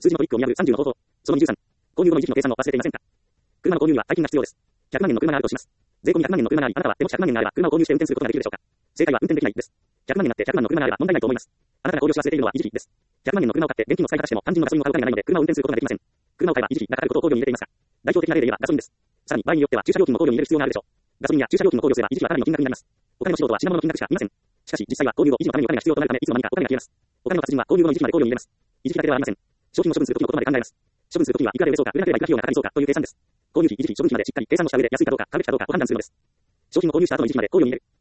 数字のトリックを見破る30の方法。その23。購入後の維持費の計算を忘れていませんか？車の購入には大金が必要です。100万円の車があるとします。税込み100万円の車があり、あなたはでも100万円があれば車を購入して運転することができるでしょうか？正解は運転できないです。100万円になって100万の車があれば問題ないと思います。あなたが考慮し忘れているのは維持費です。100万円の車を買って現金を使い果たしても肝心のガソリンを買うお金がないので車を運転することができません。車を買えば維持費がかかることを考慮に入れていますか？代表的な例で言えばガソリンです。さらに場合によっては駐車料金も考慮に入れる必要があるでしょう。ガソリンや駐車料金も考慮すれば維持費はかなりの金額になります。お金の仕事は品物の金額しかありません。しかし実際は購入後維持のためにお金が必要となるためいつの間にかお金が消えます。お金の達人は購入後の維持費まで考慮に入れます。維持費だけではありません。商品を処分するときのことまで考えます。処分するときにはいくらで売れそうか、売れなければいくら費用がかかりそうかという計算です。購入費、維持費、処分費までしっかり計算をした上で安いかどうか、買うべきかどうかを判断するのです。商品を購入した後の維持費まで考慮に入れる。